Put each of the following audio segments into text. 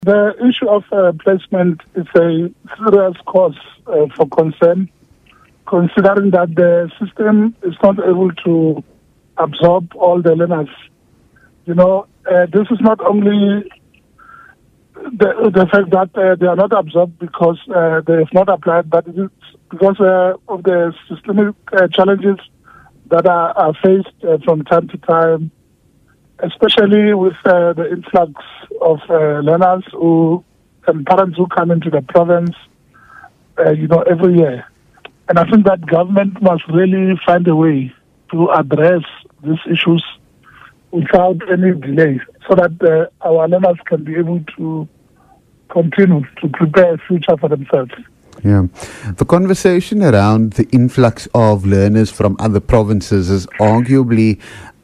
The issue of placement is a serious cause for concern, considering that the system is not able to absorb all the learners. This is not only the fact that they are not absorbed because they have not applied, but it is because of the systemic challenges that are faced from time to time, especially with the influx of learners and parents who come into the province, every year. And I think that government must really find a way to address these issues without any delay, so that our learners can be able to continue to prepare a future for themselves. Yeah. The conversation around the influx of learners from other provinces is arguably,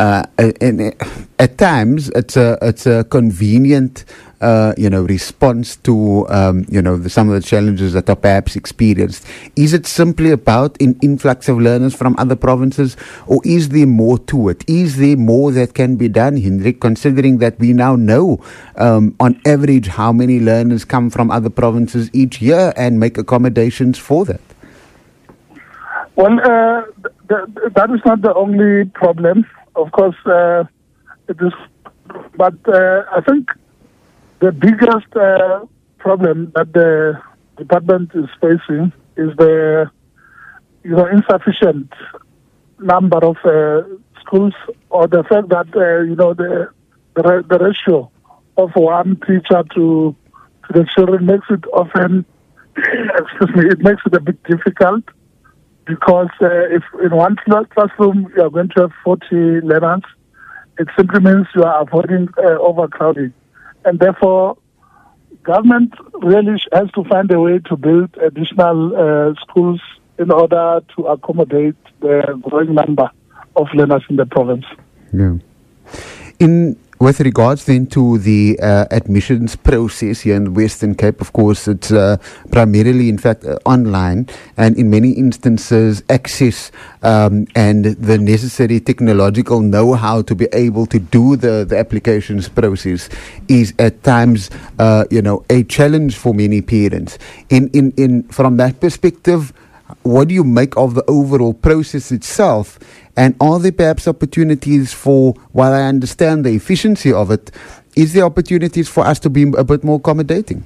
at times, it's a convenient, response to, some of the challenges that are perhaps experienced. Is it simply about an influx of learners from other provinces, or is there more to it? Is there more that can be done, Hendrik, considering that we now know, on average, how many learners come from other provinces each year and make accommodations for that? Well, that is not the only problem. Of course, it is, but I think the biggest problem that the department is facing is the insufficient number of schools, or the fact that the ratio of one teacher to the children makes it often it makes it a bit difficult, because if in one classroom you are going to have 40 learners, it simply means you are avoiding overcrowding. And therefore, government really has to find a way to build additional schools in order to accommodate the growing number of learners in the province. Yeah. With regards then to the admissions process here in the Western Cape, of course, it's primarily, in fact, online, and in many instances, access and the necessary technological know-how to be able to do the applications process is at times, a challenge for many parents. From that perspective, what do you make of the overall process itself? And are there perhaps opportunities for, while I understand the efficiency of it, is there opportunities for us to be a bit more accommodating?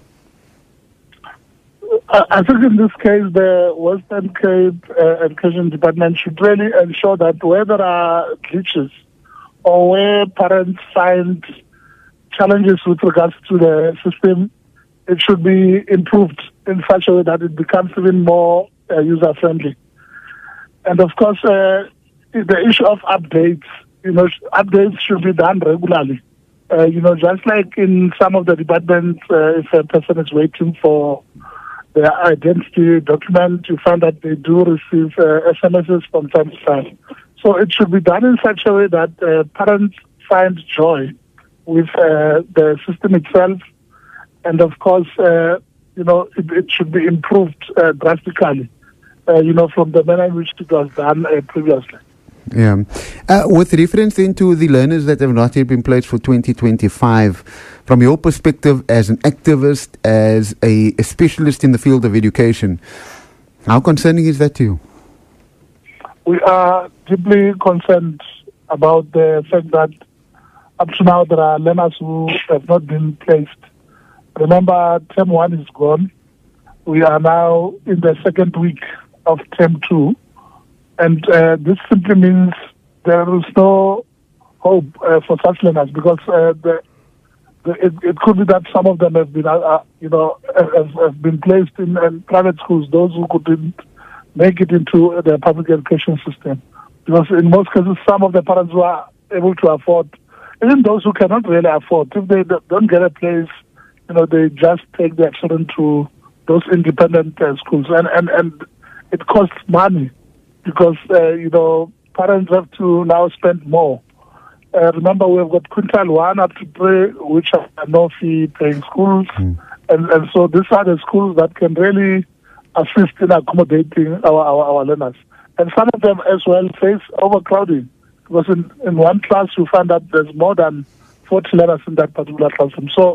I think in this case, the Western Cape Education Department should really ensure that where there are glitches or where parents find challenges with regards to the system, it should be improved in such a way that it becomes even more user-friendly. And of course, the issue of updates, updates should be done regularly. Just like in some of the departments, if a person is waiting for their identity document, you find that they do receive SMSs from time to time. So it should be done in such a way that parents find joy with the system itself. And of course, it should be improved drastically, from the manner in which it was done previously. Yeah. With reference then to the learners that have not yet been placed for 2025, from your perspective as an activist, as a specialist in the field of education, how concerning is that to you? We are deeply concerned about the fact that up to now there are learners who have not been placed. Remember, term 1 is gone. We are now in the second week of term 2. And this simply means there is no hope for such learners, because it could be that some of them have been, have been placed in private schools, those who couldn't make it into the public education system. Because in most cases, some of the parents who are able to afford, even those who cannot really afford, if they don't get a place, they just take their children to those independent schools. And it costs money, because, parents have to now spend more. Remember, we've got quintile 1 up to 3, which are no fee paying schools. And so these are the schools that can really assist in accommodating our learners. And some of them as well face overcrowding, because in one class you find that there's more than 40 learners in that particular classroom. So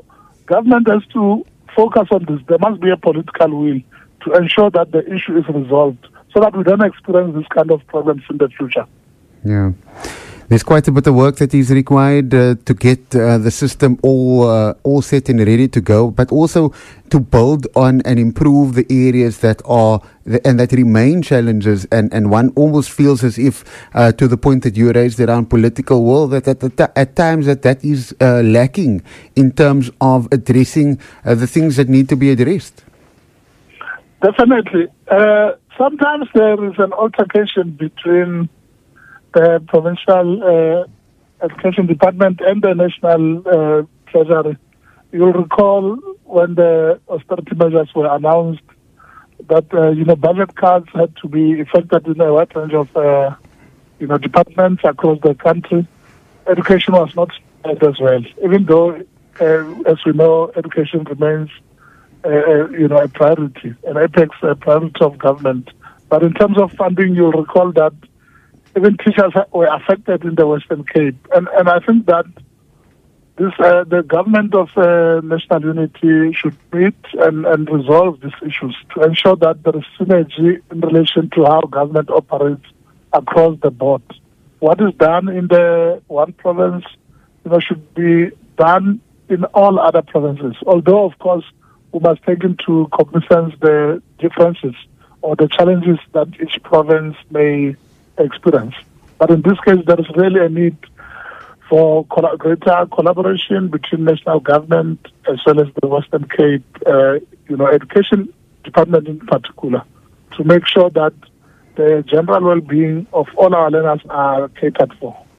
government has to focus on this. There must be a political will to ensure that the issue is resolved so that we don't experience this kind of problems in the future. Yeah. There's quite a bit of work that is required to get the system all set and ready to go, but also to build on and improve the areas that are and that remain challenges. And one almost feels as if, to the point that you raised around political will, that at times that is lacking in terms of addressing the things that need to be addressed. Definitely. Sometimes there is an altercation between the provincial education department and the national treasury. You'll recall when the austerity measures were announced that budget cuts had to be effected in a wide range of departments across the country. Education was not spared as well, even though, as we know, education remains a priority, an apex priority of government. But in terms of funding, you'll recall that even teachers were affected in the Western Cape. And I think that the government of national unity should meet and resolve these issues to ensure that there is synergy in relation to how government operates across the board. What is done in the one province, should be done in all other provinces. Although, of course, we must take into cognizance the differences or the challenges that each province may experience. But in this case, there is really a need for greater collaboration between national government as well as the Western Cape, education department in particular, to make sure that the general well-being of all our learners are catered for.